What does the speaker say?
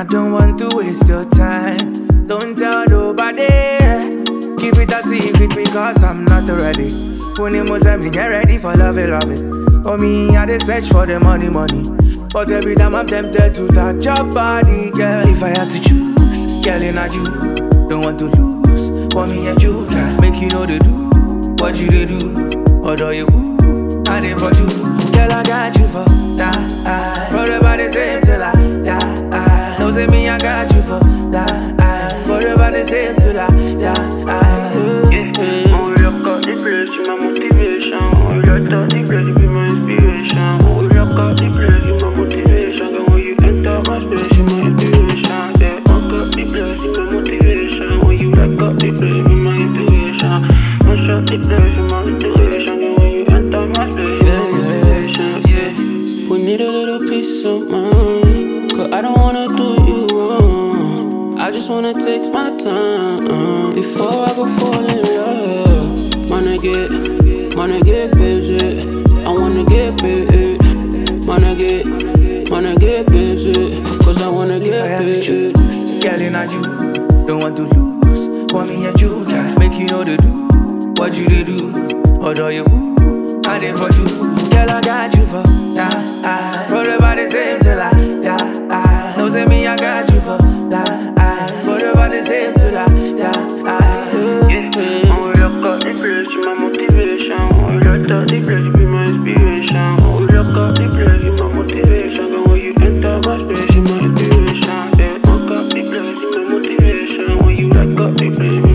don't want to waste your time. Don't tell nobody. Keep it a secret because I'm not ready. When you must have me get ready for love it. For me, I dey search for the money. But every time I'm tempted to touch your body, girl. If I had to choose, girl, in you, don't want to lose. For me and you, girl, make you know they do what you they do. Although you, I did for you, girl, I got you for that. Forever the same till I die. Don't say me, I got you for that. Forever the same till I die. Oh, look at the place, you my motivation. Oh, look at the place, you be my inspiration. Oh, look at the place, you my motivation. Then when you enter my space, you my inspiration. Yeah, look at the place, you my motivation. When you look at the place, you be my inspiration. Look at the place, you my inspiration. Then when you enter my space, you my inspiration. Yeah, we need a little peace of mind, 'cause I don't wanna do you wrong. I just wanna take my time before I go fall in love. Wanna get busy. I wanna get paid. Wanna get busy. 'Cause I wanna get paid. Girl, in you, don't want to lose. For me and you, girl, make you know they do what you they do. Although you, I did for you. Girl, I got you for that. Forever the same till I die. Don't say me, I got you for that. Forever the same till I die. Oh, look at the place, you my motivation. Oh, look at the place, you be my inspiration. Oh, look at the place, you my motivation. Then when you enter my space, you my inspiration. Yeah, look at the place, you my motivation. When you look at the place,